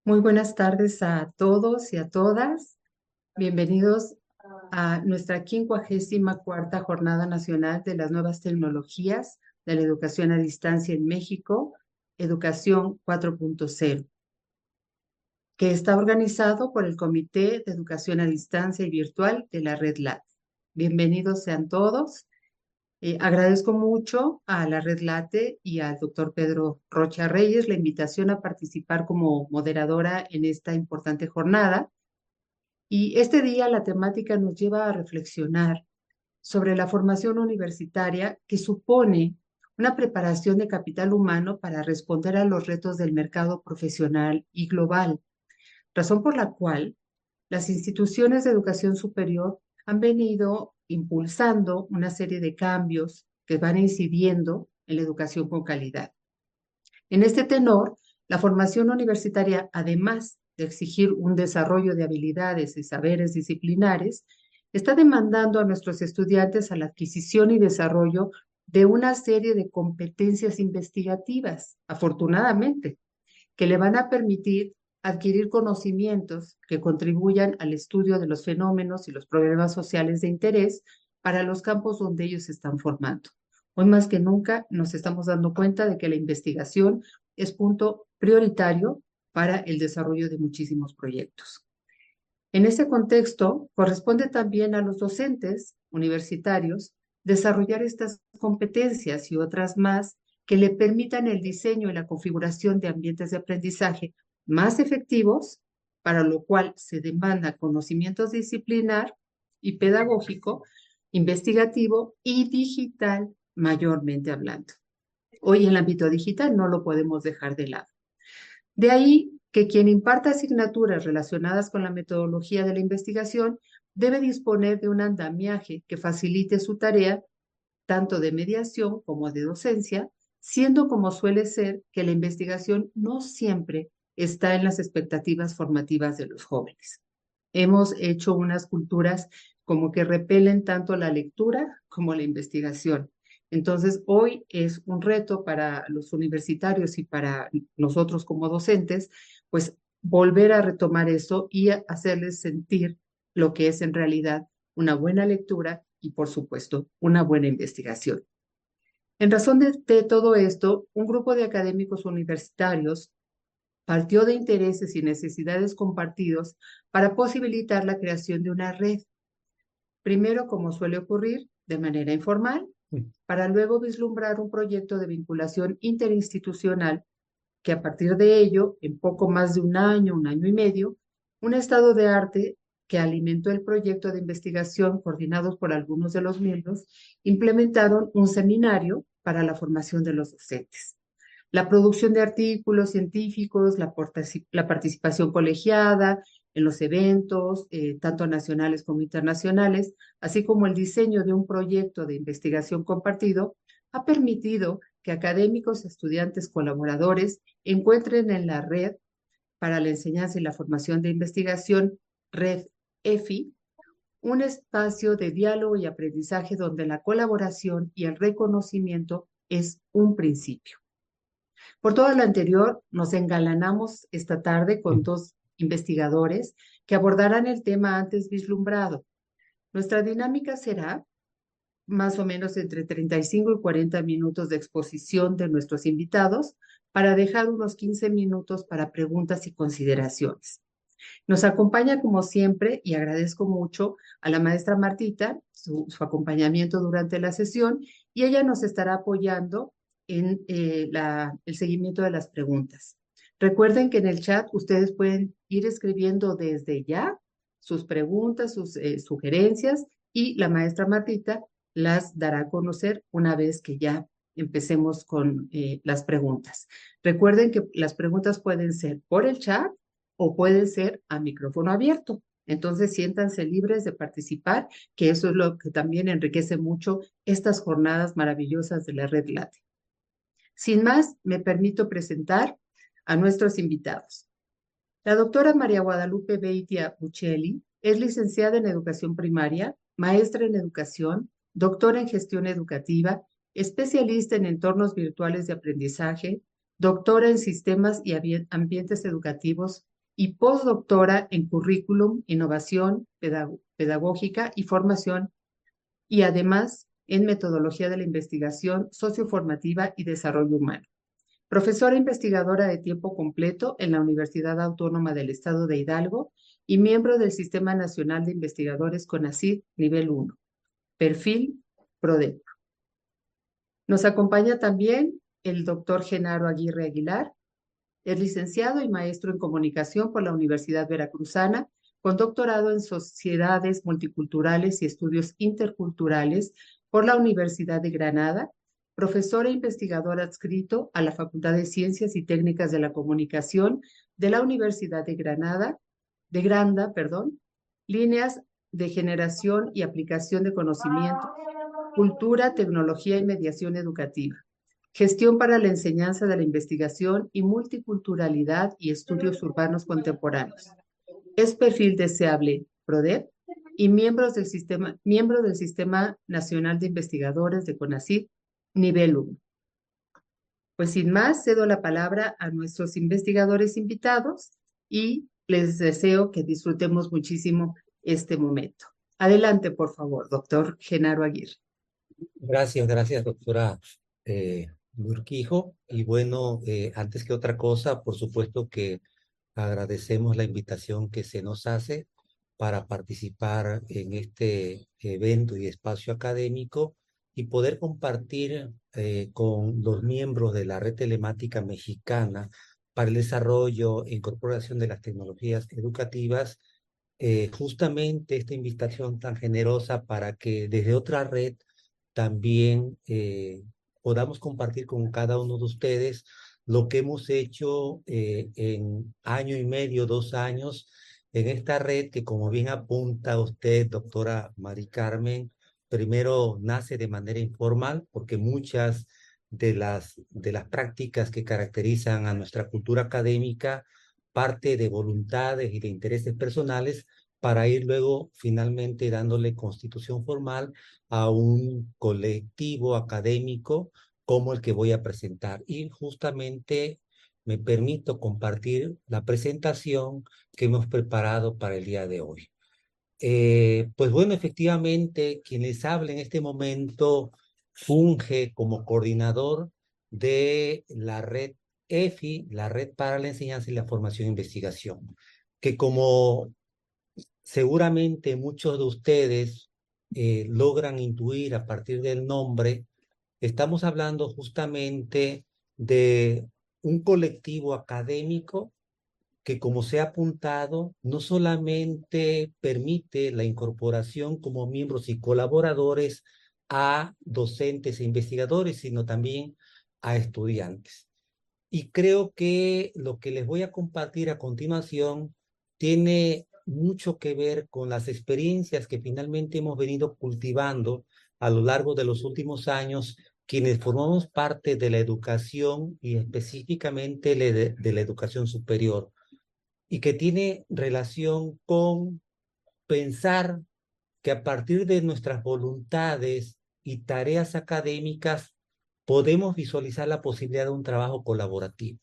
Muy buenas tardes a todos y a todas. Bienvenidos a nuestra 54ª Jornada Nacional de las Nuevas Tecnologías de la Educación a Distancia en México, Educación 4.0, que está organizado por el Comité de Educación a Distancia y Virtual de la Red LAT. Bienvenidos sean todos. Agradezco mucho a la Red Late y al doctor Pedro Rocha Reyes la invitación a participar como moderadora en esta importante jornada. Y este día la temática nos lleva a reflexionar sobre la formación universitaria que supone una preparación de capital humano para responder a los retos del mercado profesional y global, razón por la cual las instituciones de educación superior han venido impulsando una serie de cambios que van incidiendo en la educación con calidad. En este tenor, la formación universitaria, además de exigir un desarrollo de habilidades y saberes disciplinares, está demandando a nuestros estudiantes a la adquisición y desarrollo de una serie de competencias investigativas, afortunadamente, que le van a permitir adquirir conocimientos que contribuyan al estudio de los fenómenos y los problemas sociales de interés para los campos donde ellos se están formando. Hoy más que nunca nos estamos dando cuenta de que la investigación es punto prioritario para el desarrollo de muchísimos proyectos. En ese contexto, corresponde también a los docentes universitarios desarrollar estas competencias y otras más que le permitan el diseño y la configuración de ambientes de aprendizaje más efectivos, para lo cual se demanda conocimientos disciplinar y pedagógico, investigativo y digital, mayormente hablando. Hoy en el ámbito digital no lo podemos dejar de lado. De ahí que quien imparta asignaturas relacionadas con la metodología de la investigación debe disponer de un andamiaje que facilite su tarea, tanto de mediación como de docencia, siendo como suele ser que la investigación no siempre está en las expectativas formativas de los jóvenes. Hemos hecho unas culturas como que repelen tanto la lectura como la investigación. Entonces, hoy es un reto para los universitarios y para nosotros como docentes, pues volver a retomar eso y hacerles sentir lo que es en realidad una buena lectura y, por supuesto, una buena investigación. En razón de todo esto, un grupo de académicos universitarios partió de intereses y necesidades compartidos para posibilitar la creación de una red, primero como suele ocurrir, de manera informal, para luego vislumbrar un proyecto de vinculación interinstitucional que a partir de ello, en poco más de un año y medio, un estado de arte que alimentó el proyecto de investigación coordinados por algunos de los miembros, implementaron un seminario para la formación de los docentes. La producción de artículos científicos, la participación colegiada en los eventos, tanto nacionales como internacionales, así como el diseño de un proyecto de investigación compartido, ha permitido que académicos, estudiantes, colaboradores encuentren en la red para la enseñanza y la formación de investigación, Red EFI, un espacio de diálogo y aprendizaje donde la colaboración y el reconocimiento es un principio. Por todo lo anterior, nos engalanamos esta tarde con dos investigadores que abordarán el tema antes vislumbrado. Nuestra dinámica será más o menos entre 35 y 40 minutos de exposición de nuestros invitados para dejar unos 15 minutos para preguntas y consideraciones. Nos acompaña como siempre y agradezco mucho a la maestra Martita su acompañamiento durante la sesión y ella nos estará apoyando en el seguimiento de las preguntas. Recuerden que en el chat ustedes pueden ir escribiendo desde ya sus preguntas, sus sugerencias y la maestra Martita las dará a conocer una vez que ya empecemos con las preguntas. Recuerden que las preguntas pueden ser por el chat o pueden ser a micrófono abierto. Entonces, siéntanse libres de participar, que eso es lo que también enriquece mucho estas jornadas maravillosas de la Red Late. Sin más, me permito presentar a nuestros invitados. La doctora María Guadalupe Beitia Buccelli es licenciada en educación primaria, maestra en educación, doctora en gestión educativa, especialista en entornos virtuales de aprendizaje, doctora en sistemas y ambientes educativos y postdoctora en currículum, innovación pedagógica y formación, y además en metodología de la investigación socioformativa y desarrollo humano. Profesora investigadora de tiempo completo en la Universidad Autónoma del Estado de Hidalgo y miembro del Sistema Nacional de Investigadores CONACYT Nivel 1. Perfil PRODEP. Nos acompaña también el doctor Genaro Aguirre Aguilar. Es licenciado y maestro en comunicación por la Universidad Veracruzana, con doctorado en sociedades multiculturales y estudios interculturales por la Universidad de Granada, profesor e investigador adscrito a la Facultad de Ciencias y Técnicas de la Comunicación de la Universidad de Granada, de Granda, perdón, líneas de generación y aplicación de conocimiento, cultura, tecnología y mediación educativa. Gestión para la enseñanza de la investigación y multiculturalidad y estudios urbanos contemporáneos. Es perfil deseable PRODEP y miembro del Sistema Nacional de Investigadores de CONACYT Nivel 1. Pues sin más, cedo la palabra a nuestros investigadores invitados y les deseo que disfrutemos muchísimo este momento. Adelante, por favor, doctor Genaro Aguirre. Gracias, doctora Urquijo. Y bueno, antes que otra cosa, por supuesto que agradecemos la invitación que se nos hace para participar en este evento y espacio académico y poder compartir con los miembros de la Red Telemática Mexicana para el Desarrollo e Incorporación de las Tecnologías Educativas, justamente esta invitación tan generosa para que desde otra red también podamos compartir con cada uno de ustedes lo que hemos hecho en año y medio, 2 años, en esta red que, como bien apunta usted, doctora Mari Carmen, primero nace de manera informal, porque muchas de las prácticas que caracterizan a nuestra cultura académica parte de voluntades y de intereses personales para ir luego finalmente dándole constitución formal a un colectivo académico como el que voy a presentar. Y justamente me permito compartir la presentación que hemos preparado para el día de hoy. Pues bueno, efectivamente, quien les habla en este momento funge como coordinador de la red EFI, la Red para la Enseñanza y la Formación e Investigación, que como seguramente muchos de ustedes logran intuir a partir del nombre, estamos hablando justamente de un colectivo académico que, como se ha apuntado, no solamente permite la incorporación como miembros y colaboradores a docentes e investigadores, sino también a estudiantes. Y creo que lo que les voy a compartir a continuación tiene mucho que ver con las experiencias que finalmente hemos venido cultivando a lo largo de los últimos años, quienes formamos parte de la educación y específicamente de la educación superior, y que tiene relación con pensar que a partir de nuestras voluntades y tareas académicas podemos visualizar la posibilidad de un trabajo colaborativo.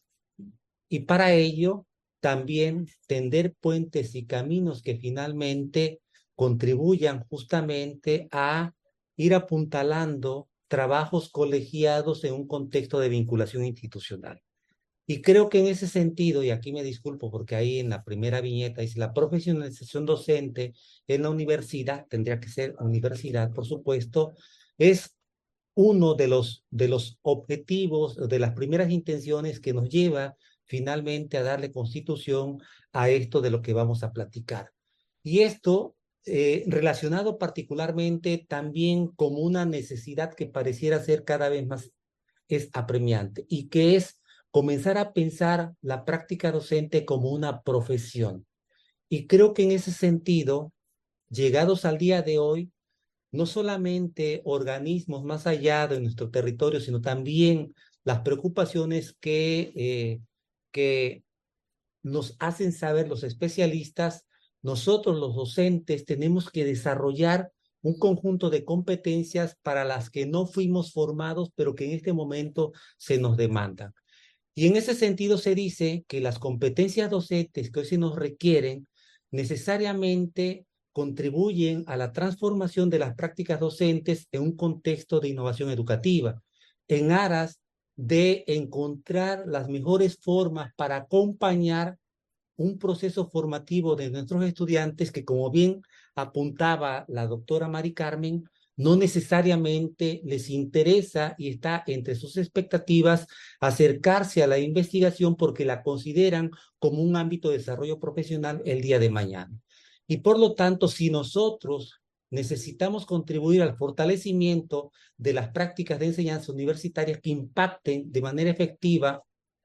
Y para ello, también tender puentes y caminos que finalmente contribuyan justamente a ir apuntalando trabajos colegiados en un contexto de vinculación institucional. Y creo que en ese sentido, y aquí me disculpo porque ahí en la primera viñeta dice la profesionalización docente en la universidad, tendría que ser universidad, por supuesto, es uno de los objetivos, de las primeras intenciones que nos lleva finalmente a darle constitución a esto de lo que vamos a platicar. Y esto relacionado particularmente también como una necesidad que pareciera ser cada vez más es apremiante, y que es comenzar a pensar la práctica docente como una profesión. Y creo que en ese sentido, llegados al día de hoy, no solamente organismos más allá de nuestro territorio, sino también las preocupaciones que nos hacen saber los especialistas, nosotros los docentes tenemos que desarrollar un conjunto de competencias para las que no fuimos formados, pero que en este momento se nos demandan. Y en ese sentido se dice que las competencias docentes que hoy se nos requieren necesariamente contribuyen a la transformación de las prácticas docentes en un contexto de innovación educativa, en aras de encontrar las mejores formas para acompañar un proceso formativo de nuestros estudiantes que, como bien apuntaba la doctora Mari Carmen, no necesariamente les interesa y está entre sus expectativas acercarse a la investigación porque la consideran como un ámbito de desarrollo profesional el día de mañana. Y por lo tanto, si nosotros necesitamos contribuir al fortalecimiento de las prácticas de enseñanza universitarias que impacten de manera efectiva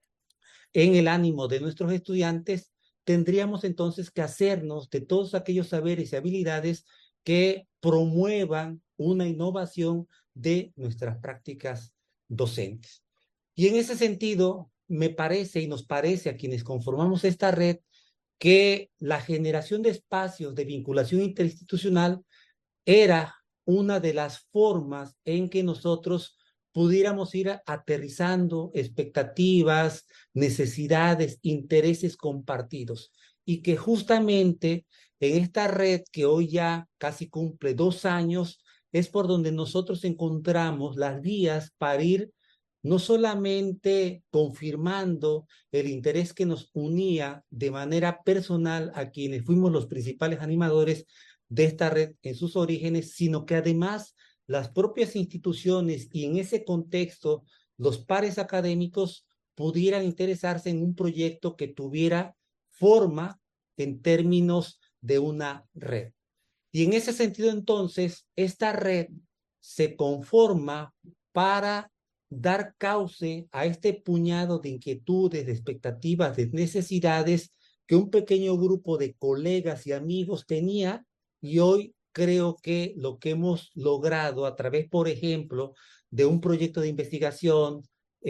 en el ánimo de nuestros estudiantes, tendríamos entonces que hacernos de todos aquellos saberes y habilidades que promuevan una innovación de nuestras prácticas docentes. Y en ese sentido, me parece y nos parece a quienes conformamos esta red que la generación de espacios de vinculación interinstitucional era una de las formas en que nosotros pudiéramos ir aterrizando expectativas, necesidades, intereses compartidos. Y que justamente en esta red que hoy ya casi cumple 2 años, es por donde nosotros encontramos las vías para ir no solamente confirmando el interés que nos unía de manera personal a quienes fuimos los principales animadores de esta red en sus orígenes, sino que además las propias instituciones y en ese contexto los pares académicos pudieran interesarse en un proyecto que tuviera forma en términos de una red. Y en ese sentido, entonces, esta red se conforma para dar cauce a este puñado de inquietudes, de expectativas, de necesidades que un pequeño grupo de colegas y amigos tenía, y hoy creo que lo que hemos logrado a través, por ejemplo, de un proyecto de investigación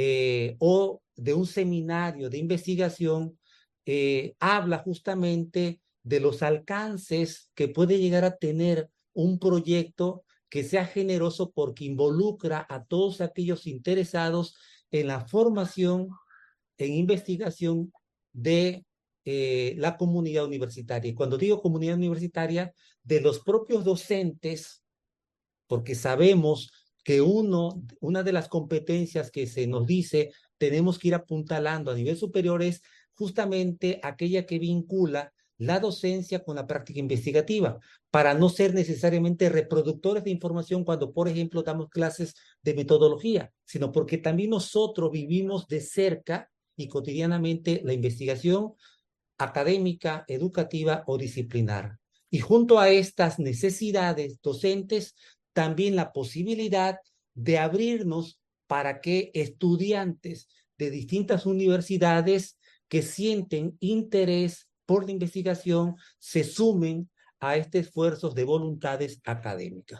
o de un seminario de investigación, habla justamente de los alcances que puede llegar a tener un proyecto que sea generoso porque involucra a todos aquellos interesados en la formación, en investigación de la comunidad universitaria. Y cuando digo comunidad universitaria, de los propios docentes, porque sabemos que una de las competencias que se nos dice tenemos que ir apuntalando a nivel superior es justamente aquella que vincula la docencia con la práctica investigativa, para no ser necesariamente reproductores de información cuando, por ejemplo, damos clases de metodología, sino porque también nosotros vivimos de cerca y cotidianamente la investigación académica, educativa o disciplinar. Y junto a estas necesidades docentes, también la posibilidad de abrirnos para que estudiantes de distintas universidades que sienten interés por la investigación se sumen a este esfuerzo de voluntades académicas.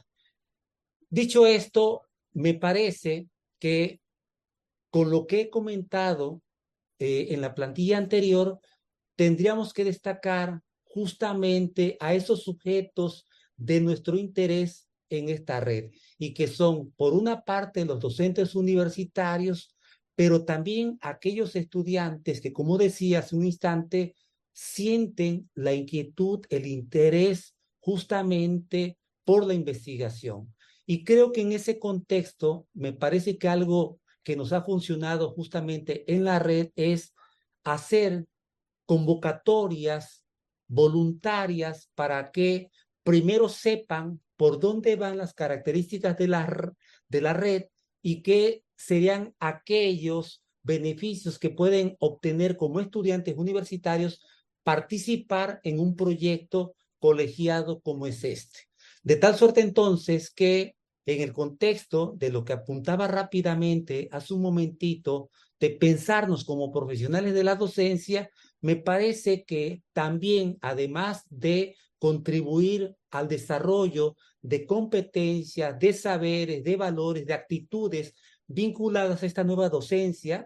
Dicho esto, me parece que con lo que he comentado en la plantilla anterior, tendríamos que destacar justamente a esos sujetos de nuestro interés en esta red y que son, por una parte, los docentes universitarios, pero también aquellos estudiantes que, como decía hace un instante, sienten la inquietud, el interés justamente por la investigación. Y creo que en ese contexto, me parece que algo que nos ha funcionado justamente en la red es hacer convocatorias voluntarias para que primero sepan por dónde van las características de la red y qué serían aquellos beneficios que pueden obtener como estudiantes universitarios participar en un proyecto colegiado como es este. De tal suerte entonces que en el contexto de lo que apuntaba rápidamente hace un momentito, de pensarnos como profesionales de la docencia, me parece que también, además de contribuir al desarrollo de competencias, de saberes, de valores, de actitudes vinculadas a esta nueva docencia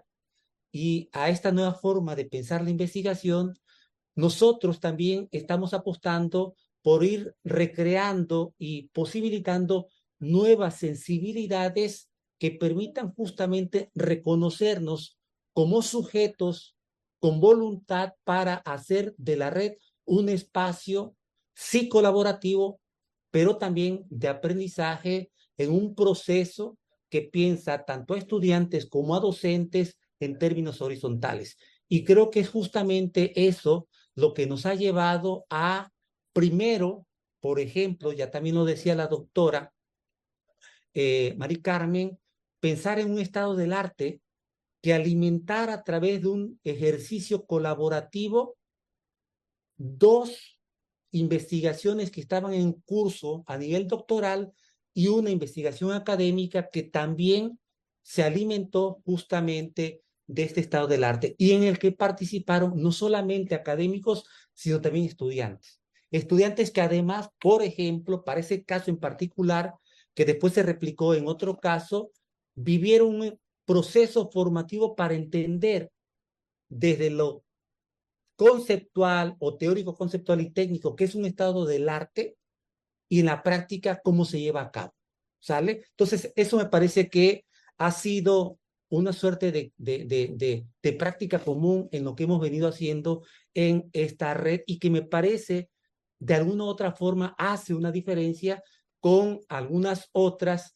y a esta nueva forma de pensar la investigación, nosotros también estamos apostando por ir recreando y posibilitando nuevas sensibilidades que permitan justamente reconocernos como sujetos con voluntad para hacer de la red un espacio sí colaborativo, pero también de aprendizaje en un proceso que piensa tanto a estudiantes como a docentes en términos horizontales. Y creo que es justamente eso lo que nos ha llevado a, primero, por ejemplo, ya también lo decía la doctora Mari Carmen, pensar en un estado del arte que alimentara a través de un ejercicio colaborativo dos investigaciones que estaban en curso a nivel doctoral y una investigación académica que también se alimentó justamente de este estado del arte y en el que participaron no solamente académicos, sino también estudiantes. Estudiantes que además, por ejemplo, para ese caso en particular, que después se replicó en otro caso, vivieron un proceso formativo para entender desde lo conceptual o teórico conceptual y técnico, que es un estado del arte, y en la práctica cómo se lleva a cabo. ¿Sale? Entonces, eso me parece que ha sido una suerte de práctica común en lo que hemos venido haciendo en esta red y que me parece de alguna u otra forma hace una diferencia con algunas otras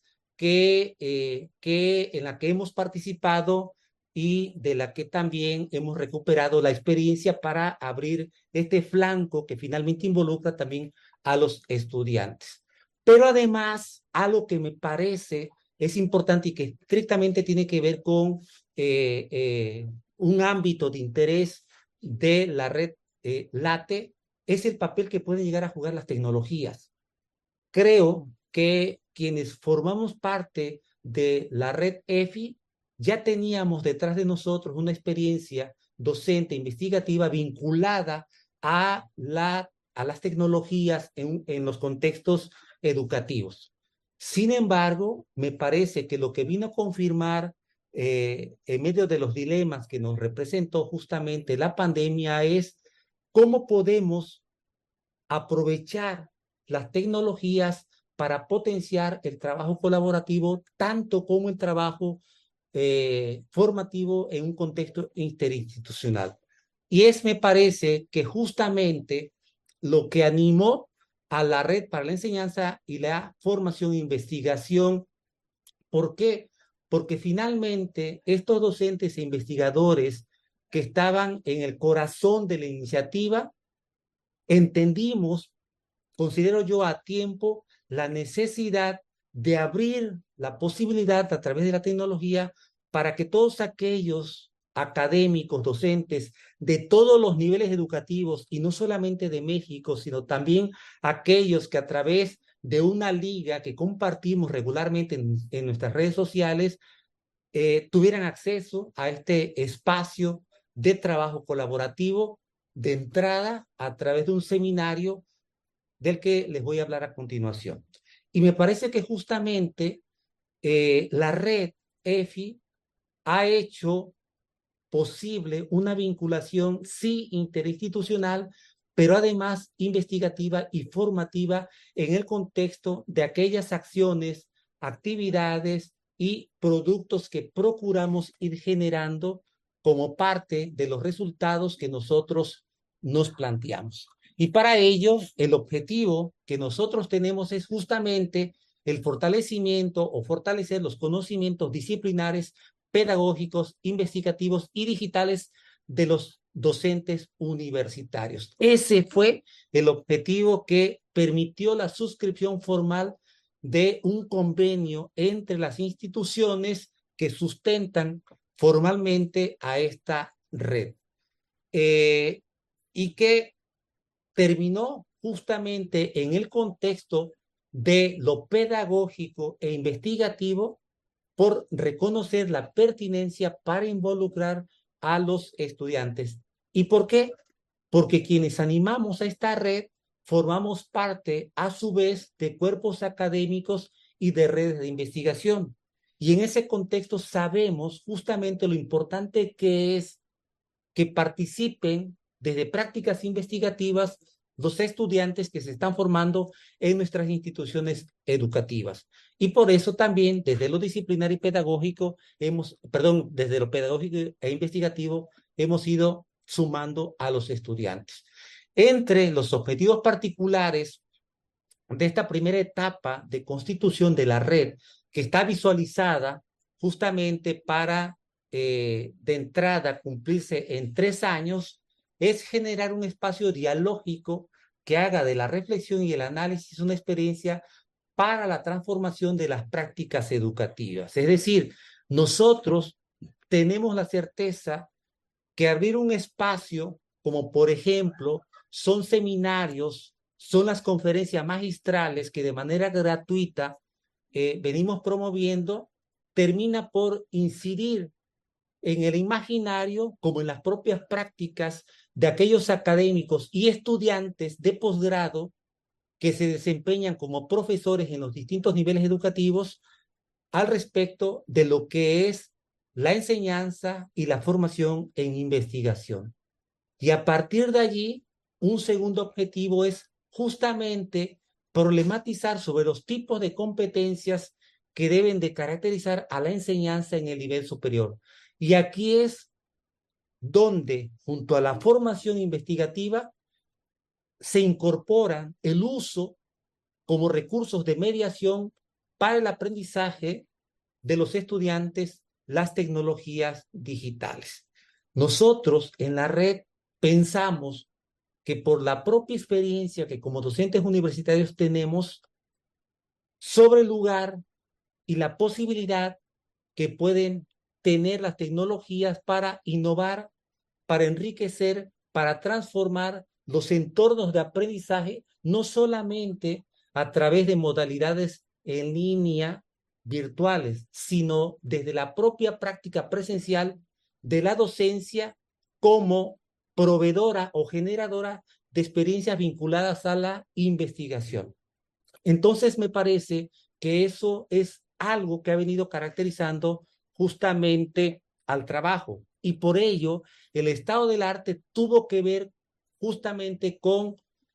que en la que hemos participado y de la que también hemos recuperado la experiencia para abrir este flanco que finalmente involucra también a los estudiantes. Pero además, algo que me parece es importante y que estrictamente tiene que ver con un ámbito de interés de la red LATE, es el papel que pueden llegar a jugar las tecnologías. Creo que quienes formamos parte de la red EFI ya teníamos detrás de nosotros una experiencia docente, investigativa, vinculada a las tecnologías en los contextos educativos. Sin embargo, me parece que lo que vino a confirmar en medio de los dilemas que nos representó justamente la pandemia es cómo podemos aprovechar las tecnologías para potenciar el trabajo colaborativo, tanto como el trabajo formativo en un contexto interinstitucional. Y es, me parece, que justamente lo que animó a la Red para la Enseñanza y la Formación e Investigación. ¿Por qué? Porque finalmente estos docentes e investigadores que estaban en el corazón de la iniciativa, entendimos, considero yo a tiempo, la necesidad de abrir la posibilidad a través de la tecnología para que todos aquellos académicos, docentes de todos los niveles educativos, y no solamente de México, sino también aquellos que a través de una liga que compartimos regularmente en nuestras redes sociales, tuvieran acceso a este espacio de trabajo colaborativo de entrada a través de un seminario del que les voy a hablar a continuación. Y me parece que justamente la red EFI ha hecho posible una vinculación, sí, interinstitucional, pero además investigativa y formativa en el contexto de aquellas acciones, actividades y productos que procuramos ir generando como parte de los resultados que nosotros nos planteamos. Y para ello, el objetivo que nosotros tenemos es justamente el fortalecimiento o fortalecer los conocimientos disciplinares, pedagógicos, investigativos y digitales de los docentes universitarios. Ese fue el objetivo que permitió la suscripción formal de un convenio entre las instituciones que sustentan formalmente a esta red. Y que terminó justamente en el contexto de lo pedagógico e investigativo por reconocer la pertinencia para involucrar a los estudiantes. ¿Y por qué? Porque quienes animamos a esta red formamos parte a su vez de cuerpos académicos y de redes de investigación. Y en ese contexto sabemos justamente lo importante que es que participen desde prácticas investigativas los estudiantes que se están formando en nuestras instituciones educativas. Y por eso también desde lo disciplinario y pedagógico desde lo pedagógico e investigativo hemos ido sumando a los estudiantes. Entre los objetivos particulares de esta primera etapa de constitución de la red, que está visualizada justamente para de entrada cumplirse en 3 años, es generar un espacio dialógico que haga de la reflexión y el análisis una experiencia para la transformación de las prácticas educativas. Es decir, nosotros tenemos la certeza que abrir un espacio, como por ejemplo, son seminarios, son las conferencias magistrales que de manera gratuita venimos promoviendo, termina por incidir en el imaginario como en las propias prácticas de aquellos académicos y estudiantes de posgrado que se desempeñan como profesores en los distintos niveles educativos al respecto de lo que es la enseñanza y la formación en investigación. Y a partir de allí, un segundo objetivo es justamente problematizar sobre los tipos de competencias que deben de caracterizar a la enseñanza en el nivel superior. Y aquí es donde, junto a la formación investigativa, se incorpora el uso como recursos de mediación para el aprendizaje de los estudiantes las tecnologías digitales. Nosotros en la red pensamos que por la propia experiencia que como docentes universitarios tenemos sobre el lugar y la posibilidad que pueden tener las tecnologías para innovar, para enriquecer, para transformar los entornos de aprendizaje, no solamente a través de modalidades en línea virtuales, sino desde la propia práctica presencial de la docencia como proveedora o generadora de experiencias vinculadas a la investigación. Entonces me parece que eso es algo que ha venido caracterizando justamente al trabajo y por ello el estado del arte tuvo que ver justamente con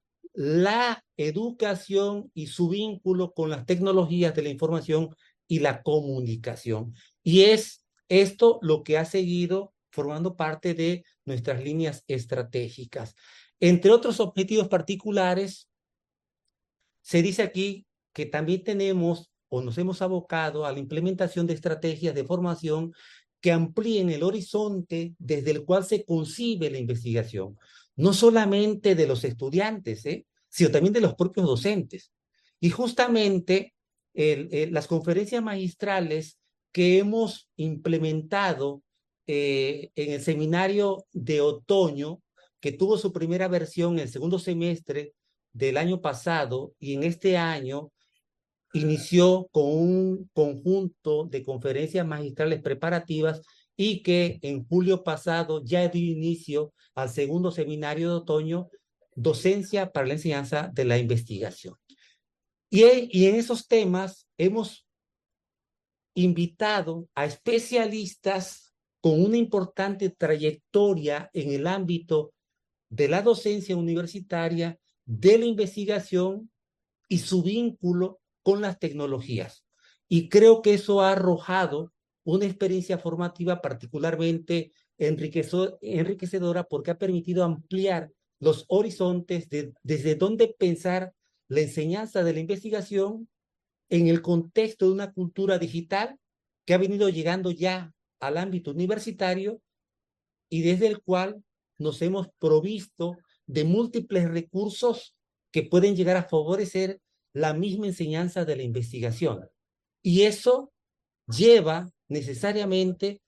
la educación y su vínculo con las tecnologías de la información y la comunicación. Y es esto lo que ha seguido formando parte de nuestras líneas estratégicas. Entre otros objetivos particulares, se dice aquí que también tenemos o nos hemos abocado a la implementación de estrategias de formación que amplíen el horizonte desde el cual se concibe la investigación, no solamente de los estudiantes, sino también de los propios docentes. Y justamente las conferencias magistrales que hemos implementado en el seminario de otoño, que tuvo su primera versión en el segundo semestre del año pasado y en este año inició con un conjunto de conferencias magistrales preparativas y que en julio pasado ya dio inicio al segundo seminario de otoño, docencia para la enseñanza de la investigación. Y en esos temas hemos invitado a especialistas con una importante trayectoria en el ámbito de la docencia universitaria, de la investigación y su vínculo con las tecnologías. Y creo que eso ha arrojado una experiencia formativa particularmente enriquecedora porque ha permitido ampliar los horizontes desde donde pensar la enseñanza de la investigación en el contexto de una cultura digital que ha venido llegando ya al ámbito universitario y desde el cual nos hemos provisto de múltiples recursos que pueden llegar a favorecer la misma enseñanza de la investigación. Y eso lleva necesariamente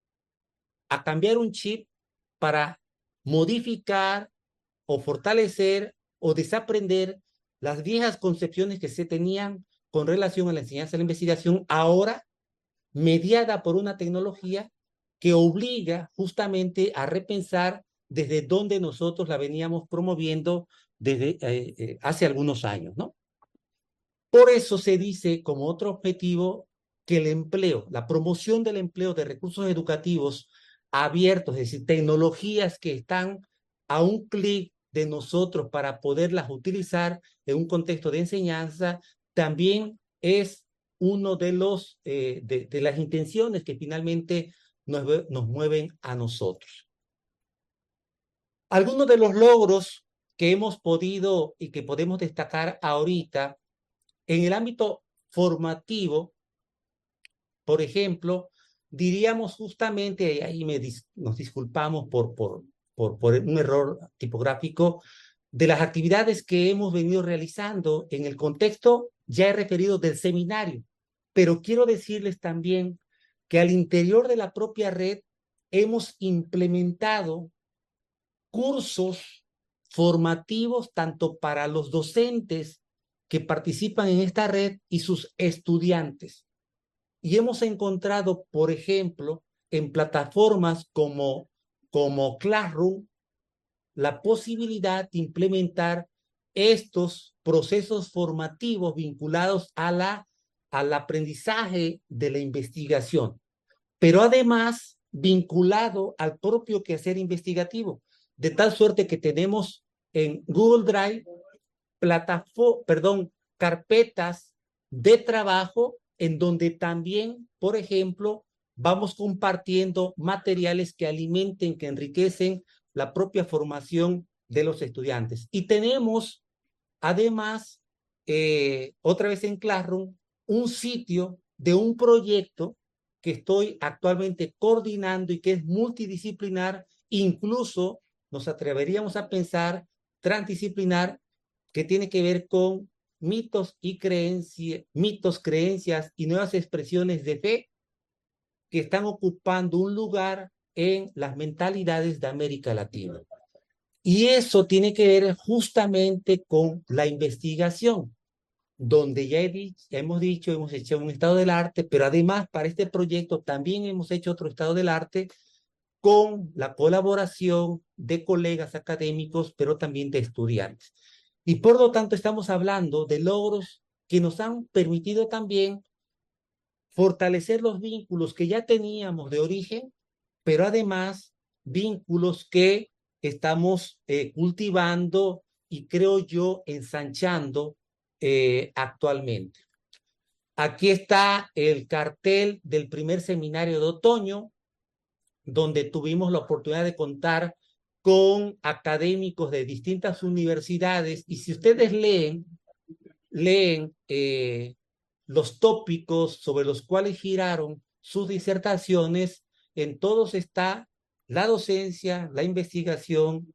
a cambiar un chip para modificar o fortalecer o desaprender las viejas concepciones que se tenían con relación a la enseñanza de la investigación, ahora mediada por una tecnología que obliga justamente a repensar desde donde nosotros la veníamos promoviendo desde hace algunos años, ¿no? Por eso se dice como otro objetivo que el empleo, la promoción del empleo de recursos educativos abiertos, es decir, tecnologías que están a un clic de nosotros para poderlas utilizar en un contexto de enseñanza, también es uno de de las intenciones que finalmente nos mueven a nosotros. Algunos de los logros que hemos podido y que podemos destacar ahorita en el ámbito formativo, por ejemplo, diríamos justamente, y ahí nos disculpamos por un error tipográfico, de las actividades que hemos venido realizando en el contexto, ya he referido del seminario, pero quiero decirles también que al interior de la propia red hemos implementado cursos formativos tanto para los docentes que participan en esta red y sus estudiantes. Y hemos encontrado, por ejemplo, en plataformas como Classroom, la posibilidad de implementar estos procesos formativos vinculados al aprendizaje de la investigación, pero además vinculado al propio quehacer investigativo, de tal suerte que tenemos en Google Drive carpetas de trabajo en donde también, por ejemplo, vamos compartiendo materiales que alimenten, que enriquecen la propia formación de los estudiantes. Y tenemos, además, otra vez en Classroom, un sitio de un proyecto que estoy actualmente coordinando y que es multidisciplinar, incluso nos atreveríamos a pensar transdisciplinar, que tiene que ver con mitos, creencias y nuevas expresiones de fe que están ocupando un lugar en las mentalidades de América Latina. Y eso tiene que ver justamente con la investigación, donde ya hemos dicho, hemos hecho un estado del arte, pero además para este proyecto también hemos hecho otro estado del arte con la colaboración de colegas académicos, pero también de estudiantes. Y por lo tanto estamos hablando de logros que nos han permitido también fortalecer los vínculos que ya teníamos de origen, pero además vínculos que estamos cultivando y creo yo ensanchando actualmente. Aquí está el cartel del primer seminario de otoño, donde tuvimos la oportunidad de contar con académicos de distintas universidades. Y si ustedes leen los tópicos sobre los cuales giraron sus disertaciones, en todos está la docencia, la investigación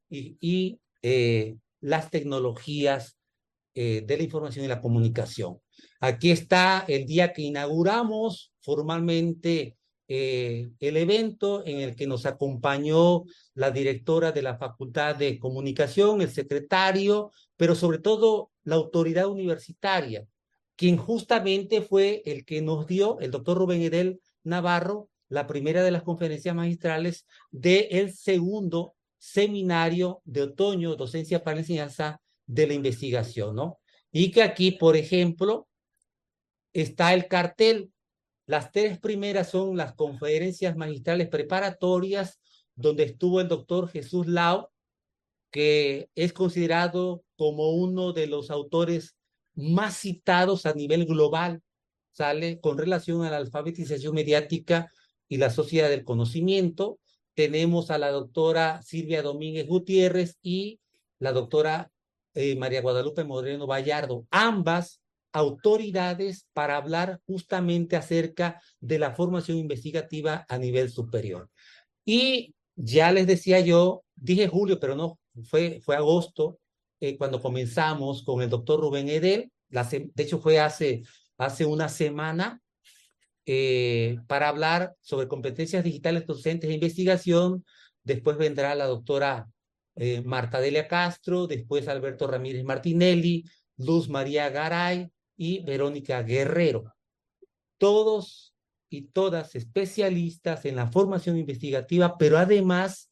y las tecnologías de la información y la comunicación. Aquí está el día que inauguramos formalmente el evento en el que nos acompañó la directora de la Facultad de Comunicación, el secretario, pero sobre todo la autoridad universitaria, quien justamente fue el que nos dio, el doctor Rubén Edel Navarro, la primera de las conferencias magistrales del segundo seminario de otoño, docencia para la enseñanza de la investigación, ¿no? Y que aquí, por ejemplo, está el cartel. Las tres primeras son las conferencias magistrales preparatorias, donde estuvo el doctor Jesús Lao, que es considerado como uno de los autores más citados a nivel global, ¿sale? Con relación a la alfabetización mediática y la sociedad del conocimiento. Tenemos a la doctora Silvia Domínguez Gutiérrez y la doctora María Guadalupe Moreno Vallardo, ambas autoridades para hablar justamente acerca de la formación investigativa a nivel superior. Y ya les decía yo, dije julio, pero no, fue agosto, cuando comenzamos con el doctor Rubén Edel, de hecho fue hace una semana, para hablar sobre competencias digitales docentes e investigación. Después vendrá la doctora Marta Delia Castro, después Alberto Ramírez Martinelli, Luz María Garay y Verónica Guerrero. Todos y todas especialistas en la formación investigativa, pero además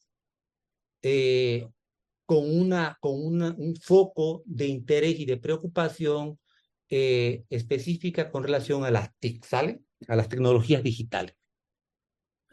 con un foco de interés y de preocupación específica con relación a las TIC, ¿sale? A las tecnologías digitales.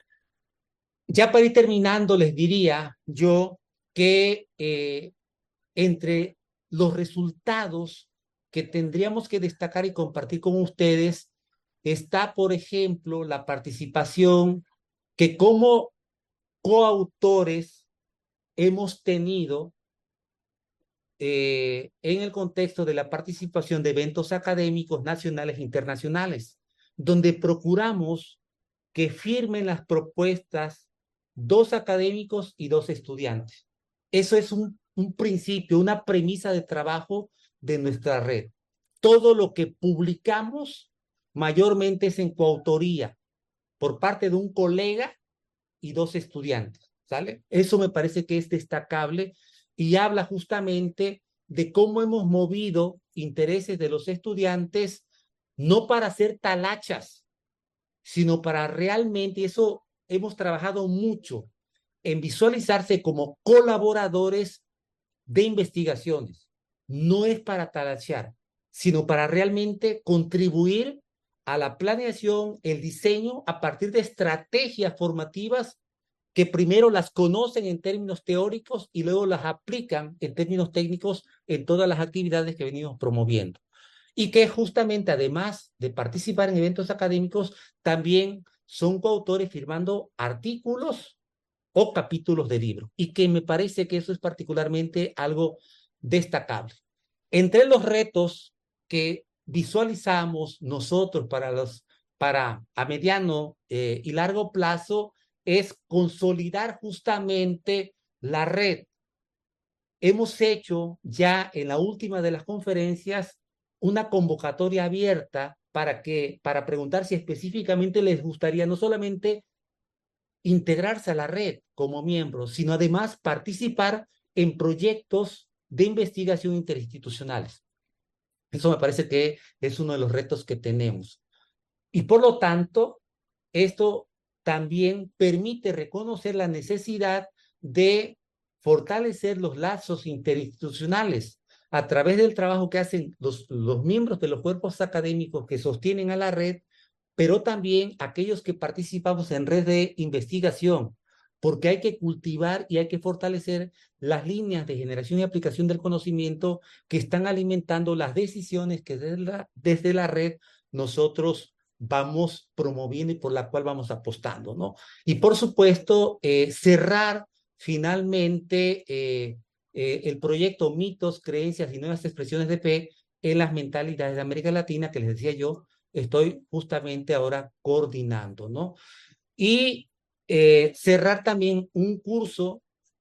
Ya para ir terminando, les diría yo que entre los resultados que tendríamos que destacar y compartir con ustedes está, por ejemplo, la participación que como coautores hemos tenido en el contexto de la participación de eventos académicos nacionales e internacionales, donde procuramos que firmen las propuestas 2 académicos y 2 estudiantes. Eso es un principio, una premisa de trabajo de nuestra red. Todo lo que publicamos mayormente es en coautoría por parte de un colega y 2 estudiantes, ¿sale? Eso me parece que es destacable y habla justamente de cómo hemos movido intereses de los estudiantes no para hacer talachas, sino para realmente, y eso hemos trabajado mucho, en visualizarse como colaboradores de investigaciones. No es para talachear, sino para realmente contribuir a la planeación, el diseño a partir de estrategias formativas que primero las conocen en términos teóricos y luego las aplican en términos técnicos en todas las actividades que venimos promoviendo. Y que justamente, además de participar en eventos académicos, también son coautores firmando artículos o capítulos de libros. Y que me parece que eso es particularmente algo destacable. Entre los retos que visualizamos nosotros para a mediano y largo plazo es consolidar justamente la red. Hemos hecho ya en la última de las conferencias una convocatoria abierta para preguntar si específicamente les gustaría no solamente integrarse a la red como miembros, sino además participar en proyectos de investigación interinstitucionales. Eso me parece que es uno de los retos que tenemos. Y por lo tanto, esto también permite reconocer la necesidad de fortalecer los lazos interinstitucionales a través del trabajo que hacen los miembros de los cuerpos académicos que sostienen a la red, pero también aquellos que participamos en red de investigación, porque hay que cultivar y hay que fortalecer las líneas de generación y aplicación del conocimiento que están alimentando las decisiones que desde la red nosotros vamos promoviendo y por la cual vamos apostando, ¿no? Y por supuesto, cerrar finalmente el proyecto Mitos, Creencias y Nuevas Expresiones de Fe en las mentalidades de América Latina, que les decía yo, estoy justamente ahora coordinando, ¿no? Y cerrar también un curso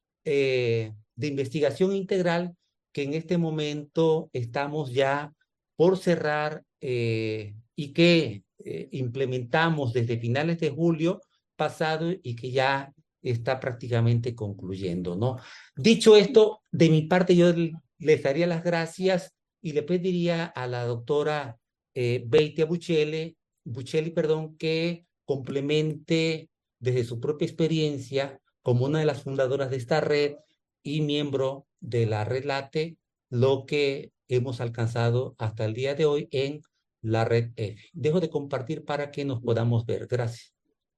de investigación integral que en este momento estamos ya por cerrar y que implementamos desde finales de julio pasado y que ya está prácticamente concluyendo, ¿no? Dicho esto, de mi parte yo les daría las gracias y le pediría a la doctora Beitia Buccelli, perdón, que complemente desde su propia experiencia como una de las fundadoras de esta red y miembro de la red LATE, lo que hemos alcanzado hasta el día de hoy en la red F. Dejo de compartir para que nos podamos ver. Gracias.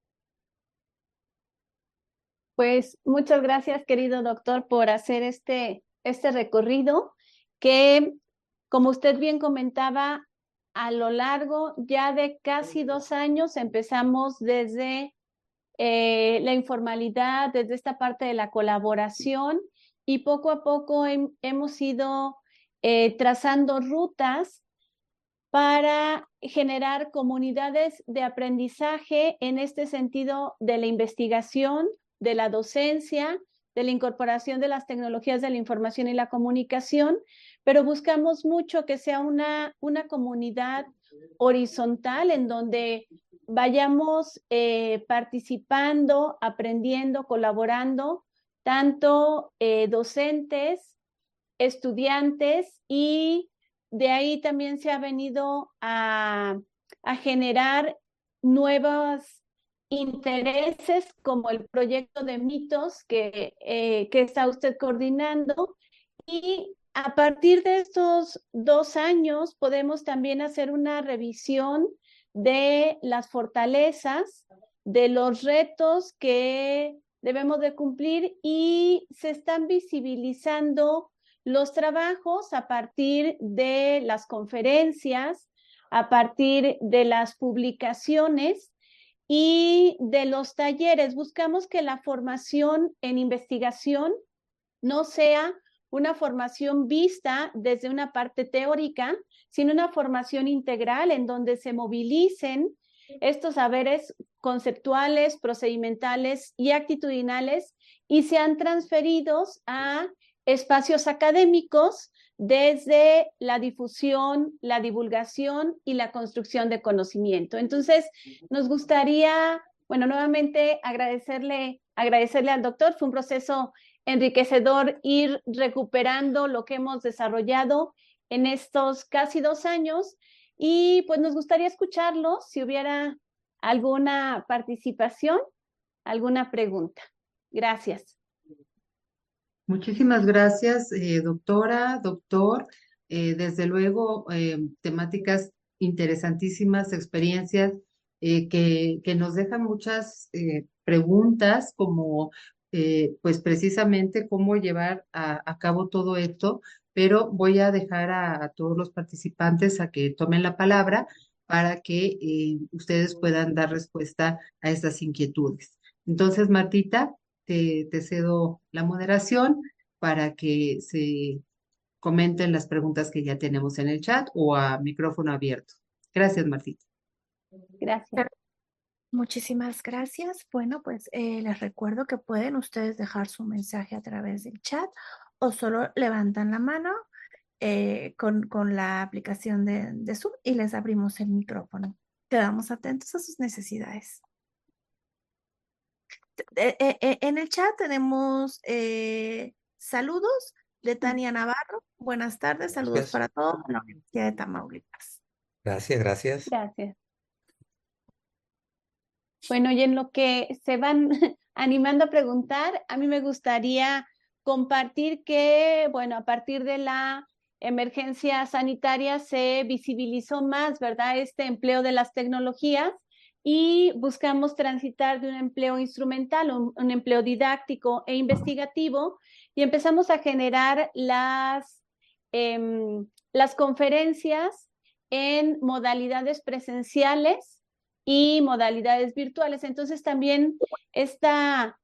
Pues muchas gracias, querido doctor, por hacer este recorrido que, como usted bien comentaba, a lo largo ya de casi 2 años empezamos desde la informalidad, desde esta parte de la colaboración y poco a poco hemos ido trazando rutas para generar comunidades de aprendizaje en este sentido de la investigación, de la docencia, de la incorporación de las tecnologías de la información y la comunicación, pero buscamos mucho que sea una comunidad horizontal en donde vayamos participando, aprendiendo, colaborando, tanto docentes, estudiantes, y de ahí también se ha venido a generar nuevos intereses como el proyecto de mitos que está usted coordinando, y a partir de estos 2 años podemos también hacer una revisión de las fortalezas, de los retos que debemos de cumplir, y se están visibilizando los trabajos a partir de las conferencias, a partir de las publicaciones y de los talleres. Buscamos que la formación en investigación no sea una formación vista desde una parte teórica, sino una formación integral en donde se movilicen estos saberes conceptuales, procedimentales y actitudinales y sean transferidos a espacios académicos desde la difusión, la divulgación y la construcción de conocimiento. Entonces, nos gustaría, bueno, nuevamente agradecerle al doctor. Fue un proceso enriquecedor ir recuperando lo que hemos desarrollado en estos casi 2 años y pues nos gustaría escucharlo si hubiera alguna participación, alguna pregunta. Gracias. Muchísimas gracias, doctora, doctor. Desde luego, temáticas interesantísimas, experiencias que nos dejan muchas preguntas como pues precisamente cómo llevar a cabo todo esto, pero voy a dejar a todos los participantes a que tomen la palabra para que ustedes puedan dar respuesta a estas inquietudes. Entonces, Martita, te cedo la moderación para que se comenten las preguntas que ya tenemos en el chat o a micrófono abierto. Gracias, Martita. Gracias. Muchísimas gracias. Bueno, pues les recuerdo que pueden ustedes dejar su mensaje a través del chat o solo levantan la mano con la aplicación de Zoom y les abrimos el micrófono. Quedamos atentos a sus necesidades. En el chat tenemos saludos de Tania Navarro. Buenas tardes, saludos Gracias. para todos en la Universidad de Tamaulipas. Gracias, gracias. Gracias. Bueno, y en lo que se van animando a preguntar, a mí me gustaría compartir que, bueno, a partir de la emergencia sanitaria se visibilizó más, ¿verdad?, este empleo de las tecnologías y buscamos transitar de un empleo instrumental a un empleo didáctico e investigativo y empezamos a generar las conferencias en modalidades presenciales y modalidades virtuales. Entonces también esta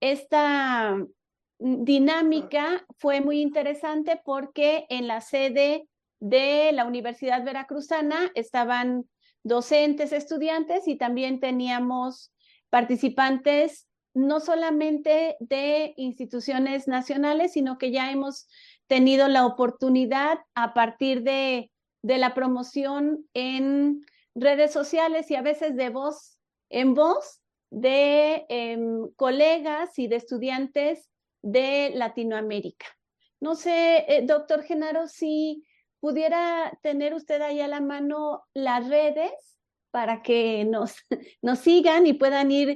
dinámica fue muy interesante porque en la sede de la Universidad Veracruzana estaban docentes, estudiantes y también teníamos participantes no solamente de instituciones nacionales, sino que ya hemos tenido la oportunidad a partir de la promoción en redes sociales y a veces de voz en voz de colegas y de estudiantes de Latinoamérica. No sé, doctor Genaro, si pudiera tener usted ahí a la mano las redes para que nos sigan y puedan ir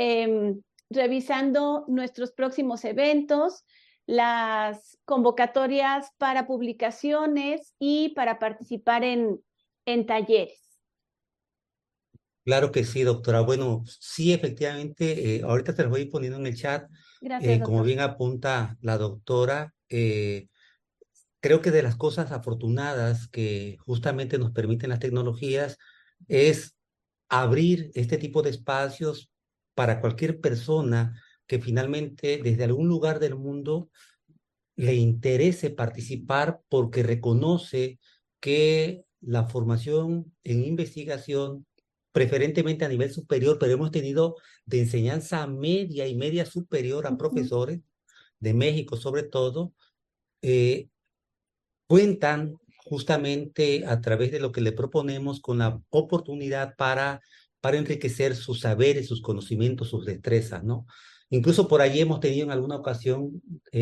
revisando nuestros próximos eventos, las convocatorias para publicaciones y para participar en talleres. Claro que sí, doctora. Bueno, sí, efectivamente, ahorita te lo voy a ir poniendo en el chat. Gracias, Como doctor. bien apunta la doctora, creo que de las cosas afortunadas que justamente nos permiten las tecnologías es abrir este tipo de espacios para cualquier persona que finalmente desde algún lugar del mundo le interese participar porque reconoce que la formación en investigación, preferentemente a nivel superior, pero hemos tenido de enseñanza media y media superior a profesores de México sobre todo, eh, cuentan justamente a través de lo que le proponemos con la oportunidad para enriquecer sus saberes, sus conocimientos, sus destrezas, ¿no? Incluso por allí hemos tenido en alguna ocasión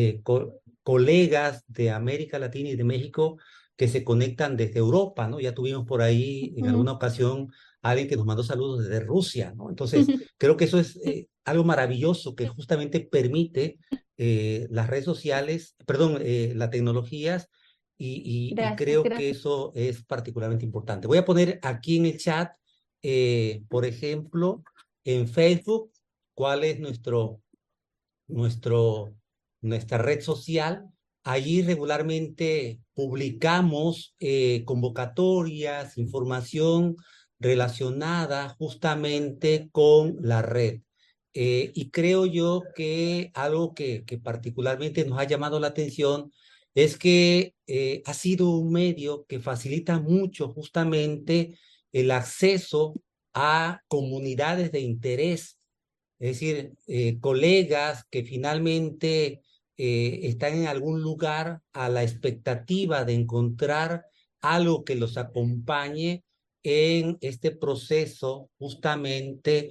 colegas de América Latina y de México que se conectan desde Europa, ¿no? Ya tuvimos por ahí en alguna ocasión alguien que nos mandó saludos desde Rusia, ¿no? Entonces, creo que eso es algo maravilloso que justamente permite las redes sociales, perdón, las tecnologías y creo que eso es particularmente importante. Voy a poner aquí en el chat, por ejemplo, en Facebook, cuál es nuestra red social. Allí regularmente publicamos convocatorias, información relacionada justamente con la red. Y creo yo que algo que particularmente nos ha llamado la atención es que ha sido un medio que facilita mucho justamente el acceso a comunidades de interés, es decir, colegas que finalmente están en algún lugar a la expectativa de encontrar algo que los acompañe en este proceso justamente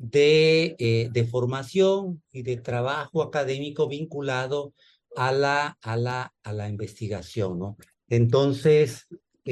de formación y de trabajo académico vinculado a la investigación, ¿no? Entonces,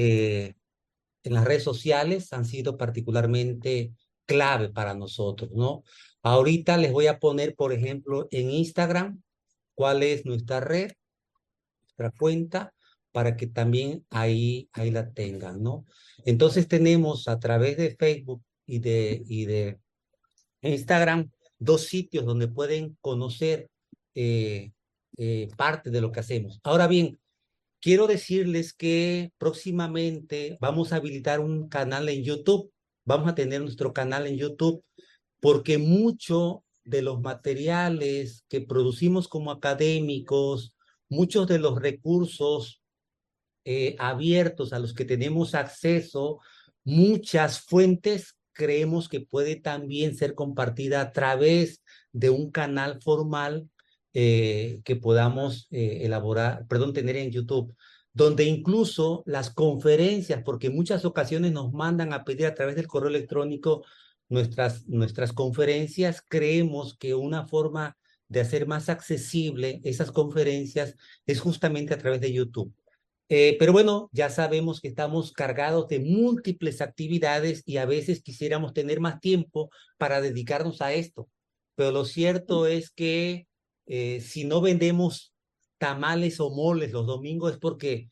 en las redes sociales han sido particularmente clave para nosotros, ¿no? Ahorita les voy a poner, por ejemplo, en Instagram, cuál es nuestra red, nuestra cuenta, para que también ahí la tengan, ¿no? Entonces tenemos a través de Facebook y de Instagram 2 sitios donde pueden conocer eh, parte de lo que hacemos. Ahora bien, quiero decirles que próximamente vamos a habilitar un canal en YouTube. Vamos a tener nuestro canal en YouTube porque mucho de los materiales que producimos como académicos, muchos de los recursos abiertos a los que tenemos acceso, muchas fuentes creemos que puede también ser compartida a través de un canal formal que podamos tener en YouTube, donde incluso las conferencias, porque en muchas ocasiones nos mandan a pedir a través del correo electrónico nuestras conferencias, creemos que una forma de hacer más accesible esas conferencias es justamente a través de YouTube. Pero bueno, ya sabemos que estamos cargados de múltiples actividades y a veces quisiéramos tener más tiempo para dedicarnos a esto. Pero lo cierto es que si no vendemos tamales o moles los domingos es porque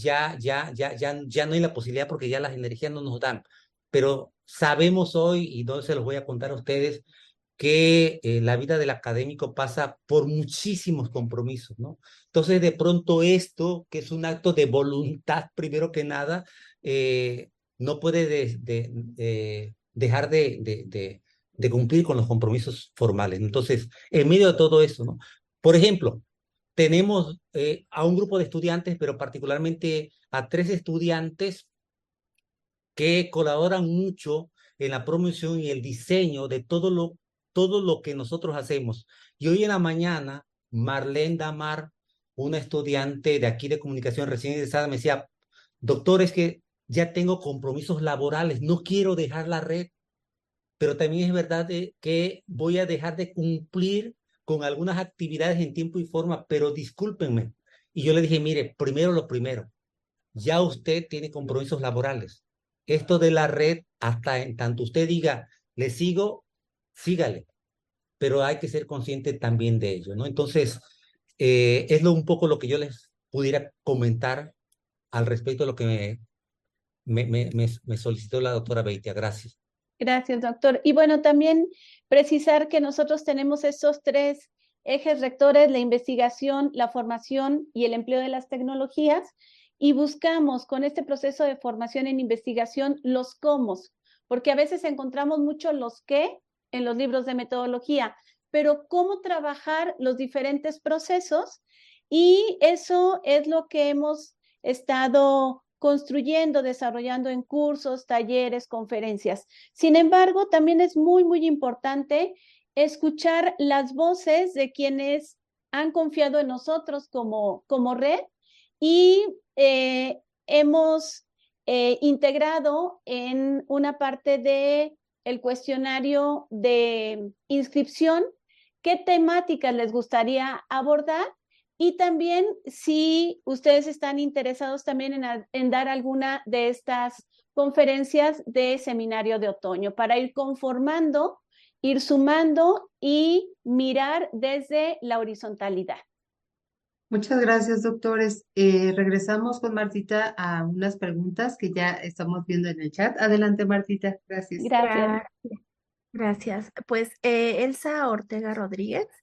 ya no hay la posibilidad porque ya las energías no nos dan. Pero sabemos hoy, y no se los voy a contar a ustedes, que la vida del académico pasa por muchísimos compromisos, ¿no? Entonces, de pronto esto, que es un acto de voluntad, primero que nada, no puede dejar de cumplir con los compromisos formales. Entonces, en medio de todo eso, ¿no? Por ejemplo, tenemos a un grupo de estudiantes, pero particularmente a 3 estudiantes que colaboran mucho en la promoción y el diseño de todo lo que nosotros hacemos. Y hoy en la mañana, Marlene Damar, una estudiante de aquí de comunicación recién egresada, me decía, doctor, es que ya tengo compromisos laborales, no quiero dejar la red, pero también es verdad que voy a dejar de cumplir con algunas actividades en tiempo y forma, pero discúlpenme. Y yo le dije, mire, primero lo primero, ya usted tiene compromisos laborales. Esto de la red, hasta en tanto usted diga, le sigo, sígale, pero hay que ser consciente también de ello, ¿no? Entonces, un poco lo que yo les pudiera comentar al respecto de lo que me solicitó la doctora Beitia. Gracias. Gracias, doctor. Y bueno, también precisar que nosotros tenemos estos 3 ejes rectores: la investigación, la formación y el empleo de las tecnologías, y buscamos con este proceso de formación en investigación los cómo, porque a veces encontramos mucho los qué en los libros de metodología, pero cómo trabajar los diferentes procesos, y eso es lo que hemos estado construyendo, desarrollando en cursos, talleres, conferencias. Sin embargo, también es muy, muy importante escuchar las voces de quienes han confiado en nosotros como red, y hemos integrado en una parte del cuestionario de inscripción qué temáticas les gustaría abordar, y también si ustedes están interesados también en dar alguna de estas conferencias de seminario de otoño para ir conformando, ir sumando y mirar desde la horizontalidad. Muchas gracias, doctores. Regresamos con Martita a unas preguntas que ya estamos viendo en el chat. Adelante, Martita. Gracias. Gracias. Gracias. Pues Elsa Ortega Rodríguez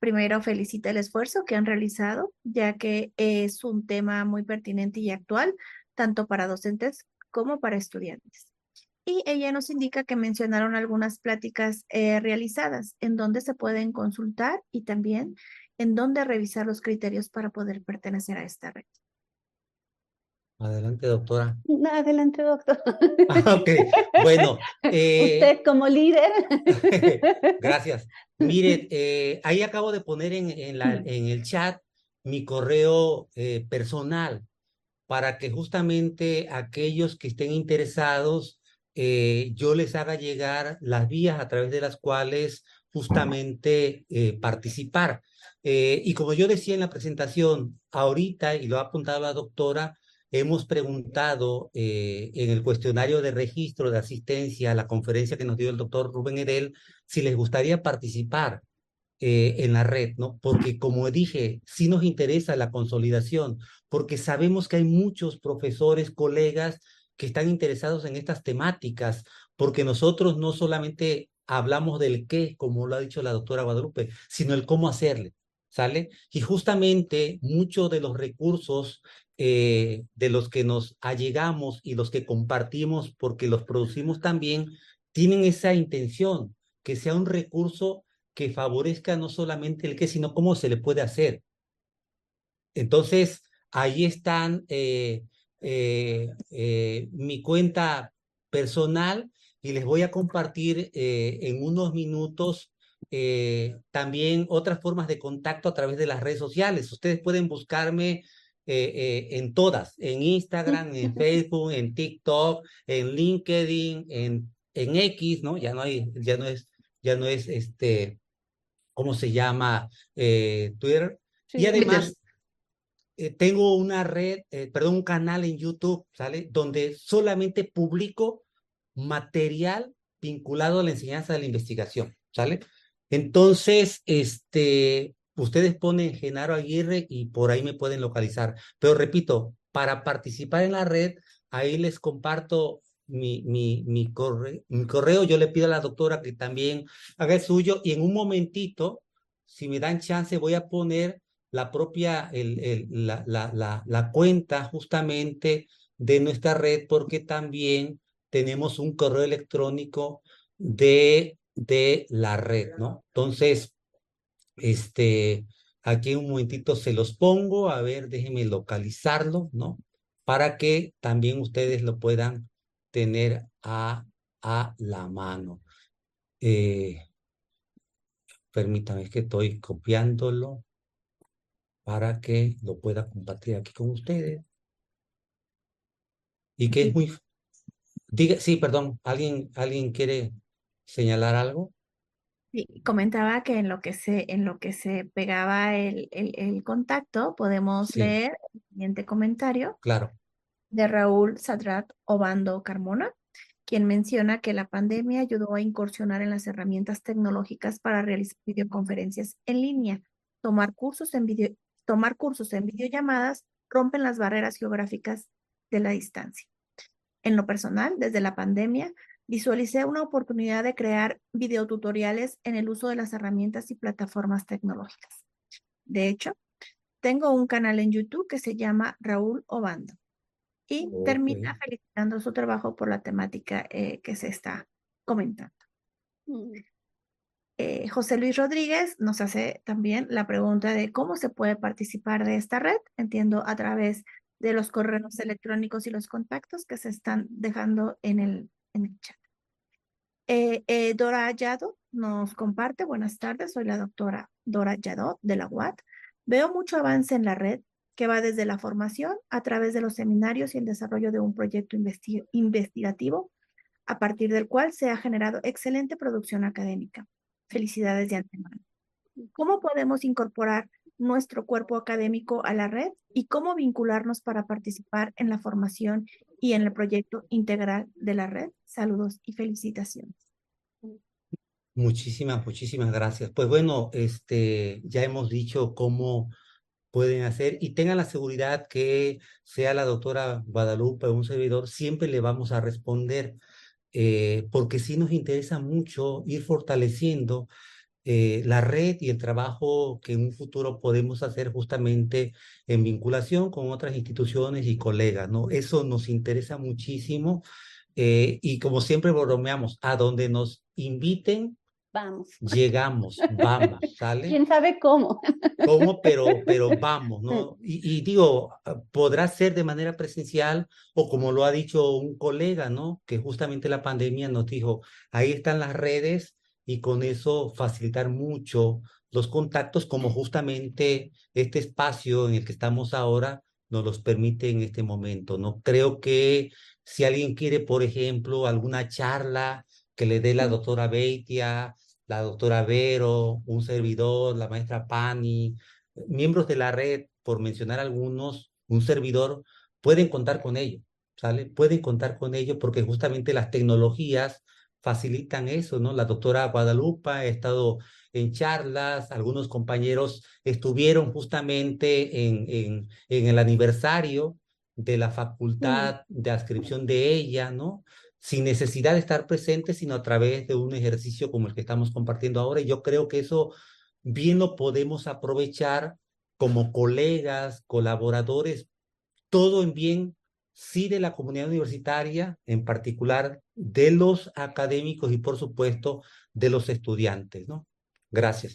Primero, felicita el esfuerzo que han realizado, ya que es un tema muy pertinente y actual, tanto para docentes como para estudiantes. Y ella nos indica que mencionaron algunas pláticas realizadas, en donde se pueden consultar y también en donde revisar los criterios para poder pertenecer a esta red. Adelante, doctora. Adelante, doctor. Ok, bueno, Usted como líder. gracias. Mire, ahí acabo de poner en el chat mi correo personal para que justamente aquellos que estén interesados, yo les haga llegar las vías a través de las cuales justamente participar. Y como yo decía en la presentación, ahorita, y lo ha apuntado la doctora, hemos preguntado en el cuestionario de registro de asistencia a la conferencia que nos dio el doctor Rubén Edel si les gustaría participar en la red, ¿no? Porque como dije, sí nos interesa la consolidación, porque sabemos que hay muchos profesores, colegas que están interesados en estas temáticas, porque nosotros no solamente hablamos del qué, como lo ha dicho la doctora Guadalupe, sino el cómo hacerle, ¿sale? Y justamente muchos de los recursos de los que nos allegamos y los que compartimos, porque los producimos también, tienen esa intención, que sea un recurso que favorezca no solamente el qué, sino cómo se le puede hacer. Entonces, ahí están mi cuenta personal y les voy a compartir en unos minutos también otras formas de contacto a través de las redes sociales. Ustedes pueden buscarme en todas, en Instagram, en Facebook, en TikTok, en LinkedIn, en X, ¿no? Ya no es ¿cómo se llama? Twitter. Y Sí. además tengo una red, perdón, un canal en YouTube, ¿sale? Donde solamente publico material vinculado a la enseñanza de la investigación, ¿sale? Entonces, ustedes ponen Genaro Aguirre y por ahí me pueden localizar. Pero repito, para participar en la red, ahí les comparto mi correo. Yo le pido a la doctora que también haga el suyo y en un momentito, si me dan chance, voy a poner la propia, la cuenta justamente de nuestra red, porque también tenemos un correo electrónico de la red, ¿no? Entonces, aquí en un momentito se los pongo, a ver, déjenme localizarlo, ¿no? Para que también ustedes lo puedan tener a la mano. Permítanme, es que estoy copiándolo para que lo pueda compartir aquí con ustedes. Y que es muy... Diga, sí, perdón, ¿alguien quiere señalar algo? Sí, comentaba que en lo que se pegaba el contacto, podemos Sí, leer el siguiente comentario claro. de Raúl Sadrat Obando Carmona, quien menciona que la pandemia ayudó a incursionar en las herramientas tecnológicas para realizar videoconferencias en línea, tomar cursos en tomar cursos en videollamadas rompen las barreras geográficas de la distancia. En lo personal, desde la pandemia, visualicé una oportunidad de crear videotutoriales en el uso de las herramientas y plataformas tecnológicas. De hecho, tengo un canal en YouTube que se llama Raúl Obando y Ok. termina felicitando su trabajo por la temática que se está comentando. José Luis Rodríguez nos hace también la pregunta de cómo se puede participar de esta red. Entiendo a través de los correos electrónicos y los contactos que se están dejando en el chat. Dora Yado nos comparte, buenas tardes, soy la doctora Dora Yado de la UAT. Veo mucho avance en la red que va desde la formación a través de los seminarios y el desarrollo de un proyecto investigativo a partir del cual se ha generado excelente producción académica. Felicidades de antemano. ¿Cómo podemos incorporar nuestro cuerpo académico a la red y cómo vincularnos para participar en la formación y en el proyecto integral de la red? Saludos y felicitaciones. Muchísimas gracias. Pues bueno, ya hemos dicho cómo pueden hacer y tengan la seguridad que sea la doctora Guadalupe o un servidor, siempre le vamos a responder, porque sí nos interesa mucho ir fortaleciendo la red y el trabajo que en un futuro podemos hacer justamente en vinculación con otras instituciones y colegas, ¿no? Eso nos interesa muchísimo y como siempre bromeamos, a donde nos inviten, Vamos. llegamos, vamos, ¿sale? ¿Quién sabe cómo? ¿Cómo? Pero vamos, ¿no? Y digo, podrá ser de manera presencial o como lo ha dicho un colega, ¿no? Que justamente la pandemia nos dijo, ahí están las redes y con eso facilitar mucho los contactos como justamente este espacio en el que estamos ahora nos los permite en este momento, ¿no? Creo que si alguien quiere, por ejemplo, alguna charla que le dé la doctora Beitia, la doctora Vero, un servidor, la maestra Pani, miembros de la red, por mencionar algunos, un servidor, pueden contar con ello, ¿sale? Pueden contar con ello porque justamente las tecnologías facilitan eso, ¿no? La doctora Guadalupe ha estado en charlas, algunos compañeros estuvieron justamente en el aniversario de la facultad de adscripción de ella, ¿no? Sin necesidad de estar presente, sino a través de un ejercicio como el que estamos compartiendo ahora. Y yo creo que eso bien lo podemos aprovechar como colegas, colaboradores, todo en bien, sí, de la comunidad universitaria, en particular de los académicos y por supuesto de los estudiantes, ¿no? Gracias.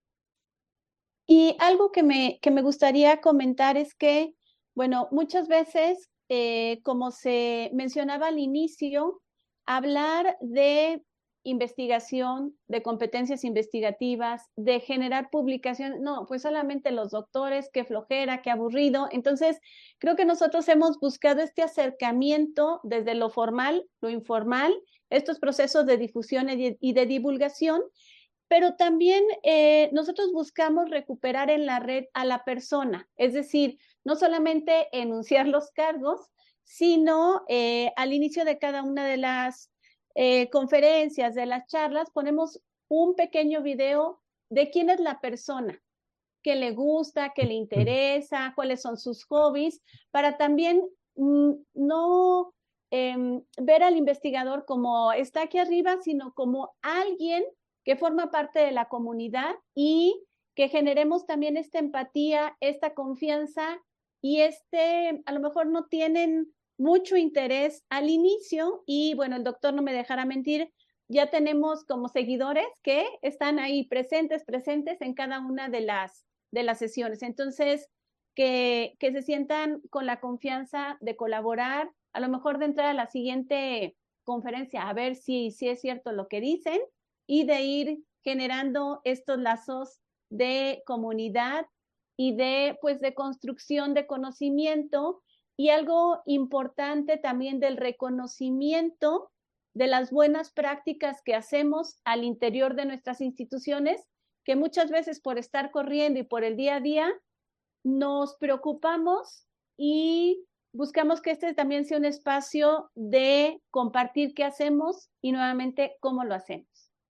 Y algo que me gustaría comentar es que, bueno, muchas veces, como se mencionaba al inicio, hablar de investigación, de competencias investigativas, de generar publicaciones, no, pues solamente los doctores, qué flojera, qué aburrido. Entonces, creo que nosotros hemos buscado este acercamiento desde lo formal, lo informal, estos procesos de difusión y de divulgación, pero también nosotros buscamos recuperar en la red a la persona, es decir, no solamente enunciar los cargos, sino al inicio de cada una de las conferencias, de las charlas, ponemos un pequeño video de quién es la persona, qué le gusta, qué le interesa, cuáles son sus hobbies, para también no ver al investigador como está aquí arriba, sino como alguien que forma parte de la comunidad y que generemos también esta empatía, esta confianza y a lo mejor no tienen mucho interés al inicio y bueno, el doctor no me dejará mentir, ya tenemos como seguidores que están ahí presentes en cada una de las sesiones. Entonces, que se sientan con la confianza de colaborar, a lo mejor de entrar a la siguiente conferencia, a ver si es cierto lo que dicen y de ir generando estos lazos de comunidad y pues, de construcción de conocimiento y algo importante también del reconocimiento de las buenas prácticas que hacemos al interior de nuestras instituciones, que muchas veces por estar corriendo y por el día a día nos preocupamos y buscamos que este también sea un espacio de compartir qué hacemos y nuevamente cómo lo hacemos.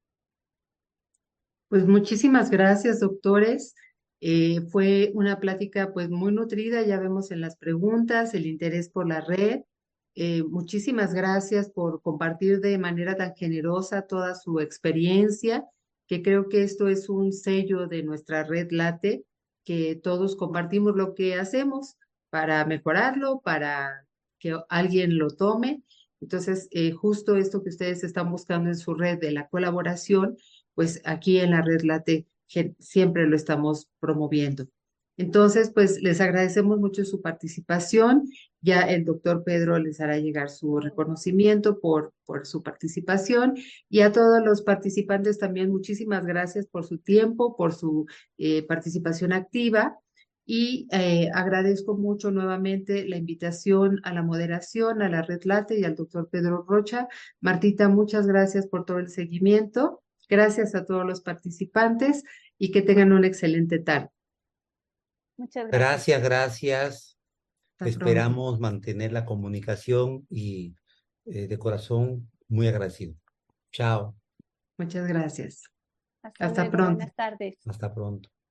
Pues muchísimas gracias, doctores. Fue una plática pues muy nutrida, ya vemos en las preguntas el interés por la red. Muchísimas gracias por compartir de manera tan generosa toda su experiencia, que creo que esto es un sello de nuestra red Late, que todos compartimos lo que hacemos para mejorarlo, para que alguien lo tome. Entonces, justo esto que ustedes están buscando en su red de la colaboración, pues aquí en la Red Late siempre lo estamos promoviendo. Entonces, pues les agradecemos mucho su participación. Ya el doctor Pedro les hará llegar su reconocimiento por su participación y a todos los participantes también muchísimas gracias por su tiempo, por su participación activa y agradezco mucho nuevamente la invitación a la moderación, a la Red Late y al doctor Pedro Rocha. Martita, muchas gracias por todo el seguimiento. Gracias a todos los participantes y que tengan una excelente tarde. Muchas gracias. Gracias, gracias. Hasta pronto. Esperamos mantener la comunicación y de corazón muy agradecido. Chao. Muchas gracias. Hasta Hasta luego. pronto. Buenas tardes. Hasta pronto.